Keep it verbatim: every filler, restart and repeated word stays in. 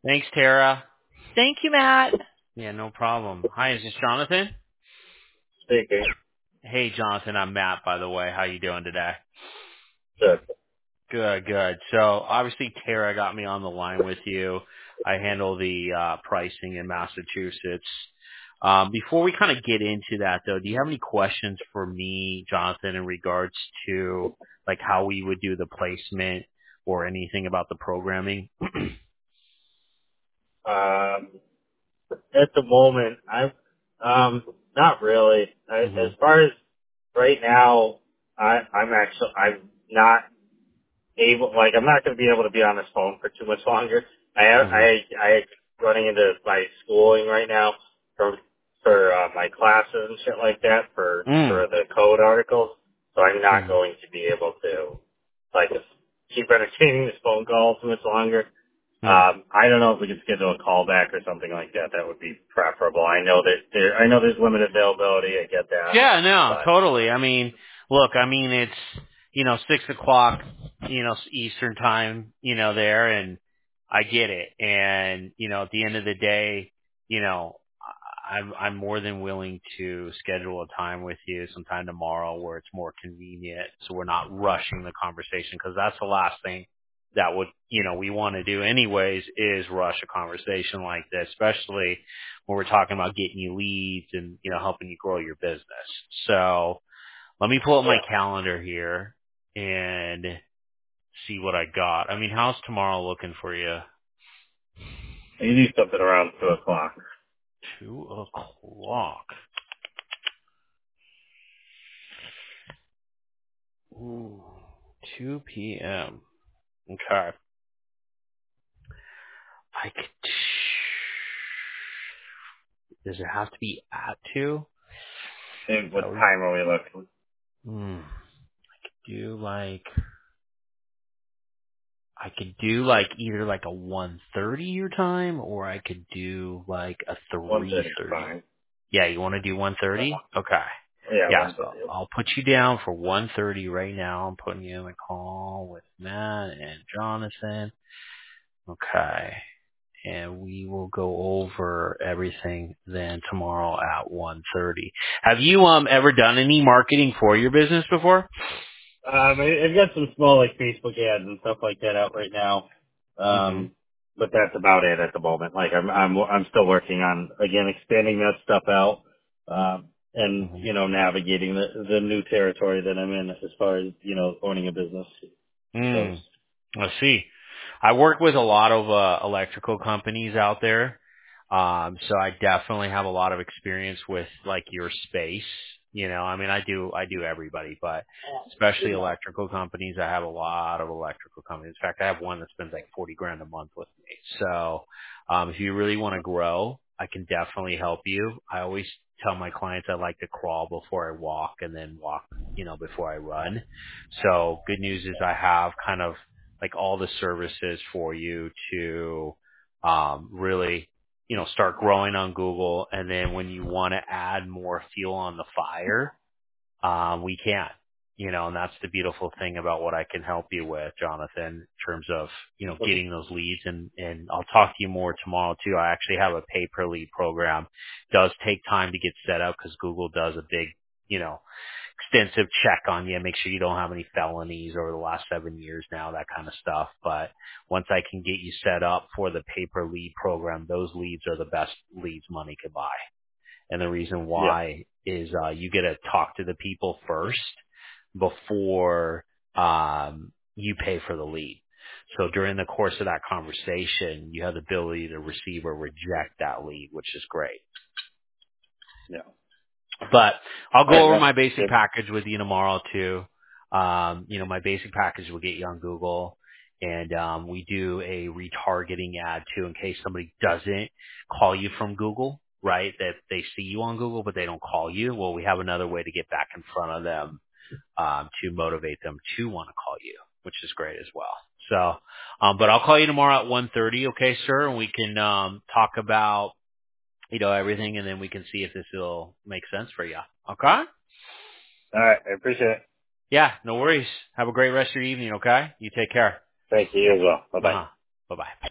Thanks, Tara. Thank you, Matt. Yeah, no problem. Hi, is this Jonathan? Speaking. Hey, Jonathan, I'm Matt, by the way. How you doing today? Good. Good, good. So obviously Tara got me on the line with you. I handle the uh, pricing in Massachusetts. Um, before we kind of get into that, though, do you have any questions for me, Jonathan, in regards to like how we would do the placement or anything about the programming? Um, at the moment, I'm um not really. I, hmm as far as right now, I, I'm actually I'm not able. Like, I'm not going to be able to be on this phone for too much longer. I have, hmm I I running into my schooling right now for for uh, my classes and shit like that for Mm. for the code articles. So I'm not hmm going to be able to like keep entertaining this phone call too much longer. Mm. Um, I don't know if we could schedule a call back or something like that. That would be preferable. I know that there, I know there's limited availability. I get that, Yeah, no, but totally. I mean, look, I mean, it's, you know, six o'clock, you know, Eastern time, you know, there, and I get it. And, you know, at the end of the day, you know, I- I'm, I'm more than willing to schedule a time with you sometime tomorrow where it's more convenient so we're not rushing the conversation because that's the last thing that would, you know, we want to do anyways is rush a conversation like this, especially when we're talking about getting you leads and, you know, helping you grow your business. So let me pull up my yeah, calendar here and see what I got. I mean, how's tomorrow looking for you? you do something around two o'clock. Two o'clock. Ooh, two p.m. Okay. I could, does it have to be at two? And what That would, time are we looking? hmm, do like, I could do like either like a one thirty your time or I could do like a One thirty is three thirty. fine. Yeah, you want to do one thirty? Okay. Yeah, Yeah, one so thirty. I'll put you down for one thirty right now. I'm putting you in a call with Matt and Jonathan. Okay. And we will go over everything then tomorrow at one thirty. Have you um ever done any marketing for your business before? Um, I- I've got some small like Facebook ads and stuff like that out right now. Mhm. Um, but that's about it at the moment. Like I'm, I'm, I'm still working on again expanding that stuff out, um, and Mhm. you know navigating the the new territory that I'm in as far as you know owning a business goes. Mm. Let's see. I work with a lot of uh, electrical companies out there, um, so I definitely have a lot of experience with like your space. You know, I mean, I do, I do everybody, but especially electrical companies. I have a lot of electrical companies. In fact, I have one that spends like forty grand a month with me. So, um, if you really want to grow, I can definitely help you. I always tell my clients I like to crawl before I walk, and then walk, you know, before I run. So, good news is I have kind of like all the services for you to um, really, you know, start growing on Google. And then when you want to add more fuel on the fire, um, we can, you know, and that's the beautiful thing about what I can help you with, Jonathan, in terms of, you know, Okay. getting those leads. And, and I'll talk to you more tomorrow too. I actually have a pay per lead program. It does take time to get set up because Google does a big, you know, extensive check on you, make sure you don't have any felonies over the last seven years now, that kind of stuff. But once I can get you set up for the pay-per lead program, those leads are the best leads money could buy. And the reason Yeah. why is uh, you get to talk to the people first before um, you pay for the lead. So during the course of that conversation, you have the ability to receive or reject that lead, which is great. Yeah. But I'll All right, go over man. my basic Good. package with you tomorrow too. Um, you know, my basic package will get you on Google, and um, we do a retargeting ad too in case somebody doesn't call you from Google, right? That they see you on Google but they don't call you. Well, we have another way to get back in front of them um, to motivate them to want to call you, which is great as well. So, um, but I'll call you tomorrow at one thirty, okay, sir, and we can um, talk about you know, everything, and then we can see if this will make sense for you. Okay? All right. I appreciate it. Yeah, no worries. Have a great rest of your evening, okay? You take care. Thank you as well. Bye bye. Uh-huh. Bye-bye.